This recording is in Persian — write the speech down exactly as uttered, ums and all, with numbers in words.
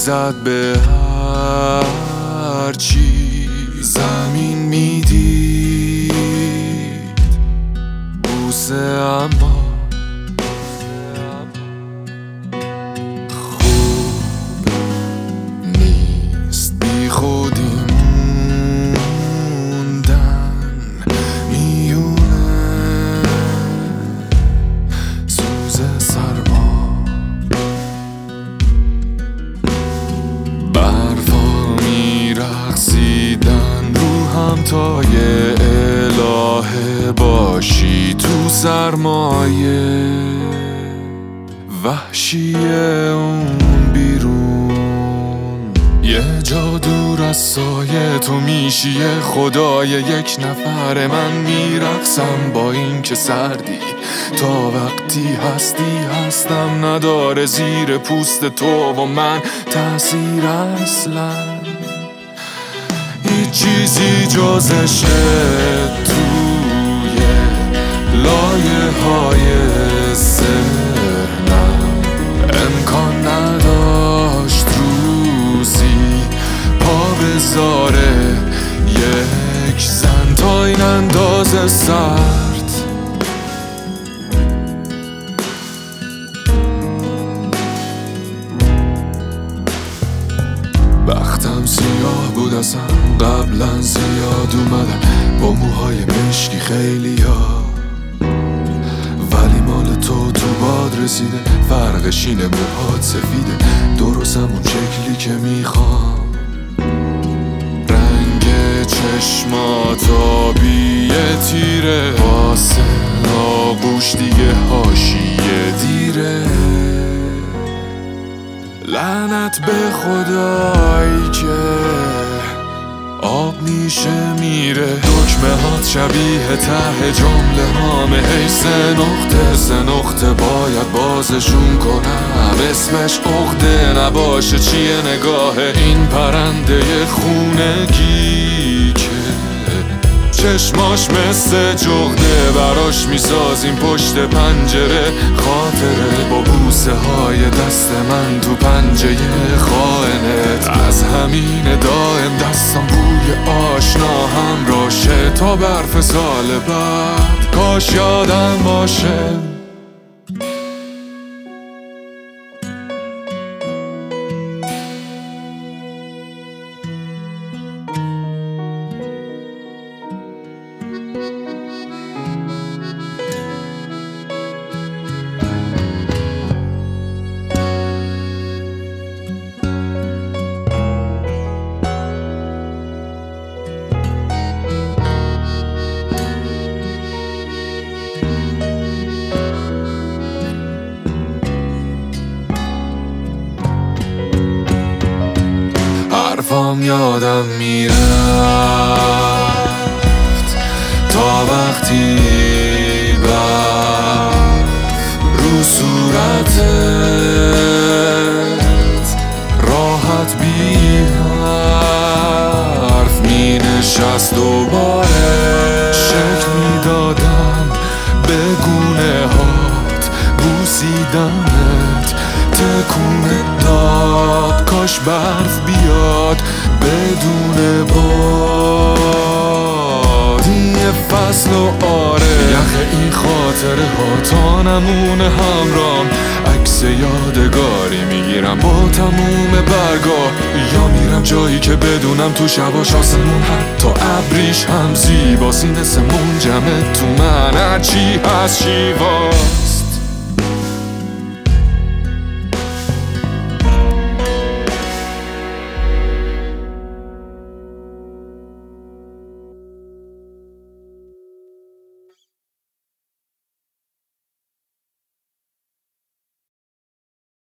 زد به هر چی زمین میدید بوسه، اما خوب نیست بی خودی موندن میونه سوز سرما، برفا میرقصیدن رو هم تا یه الهه باشی تو سرمایه وحشیه اون بیرون. یه جا دور از سایه تو میشی یه خدای یک نفر، من میرقصم با این که سردی تا وقتی هستی هستم نداره زیر پوست تو و من تأثیر اصلا. هیچ چیزی جز عشق توی لایه های ذهنم امکان نداشت روزی پا بذاره یک زن تا این اندازه سرد. بختم سیاه بود اصلا قبلا زیاد اومدم با موهای مشکی خیلی ها، ولی مال تو تو باد رسیده فرقش اینه موهات سفیده درست همون شکلی که میخوام. رنگ چشمات آبیه تیره واسه آغوش دیگه حاشیه دیره. لعنت به خدایی که آب میشه میره دکمه هات شبیه ته جمله هامه هی سه نقطه سه نقطه باید بازشون کنم اسمش عقده نباشه چیه نگاه این پرنده خونگی که چشماش مثل جغده براش میسازیم پشت پنجره خاطره با بوسه های دست من تو پنجه خائنت. از همین دائم دستم بوی آشنا هم راشه تا برف سال بعد کاش یادم باشه. حرفام یادم میرفت تا وقتی برف رو صورتت راحت بی حرف می نشست دوباره شک میدادم به گونه هات بوسیدنت تکونه داد کاش برف بیاد بدون بادی فصل و آره یخ این خاطره ها تا نمونه همرام عکس یادگاری میگیرم با تموم برگا یا میرم جایی که بدونم تو شباش آسمون حتی ابریش هم زیباست این اسم منجمه تو من هرچی هست شیواست.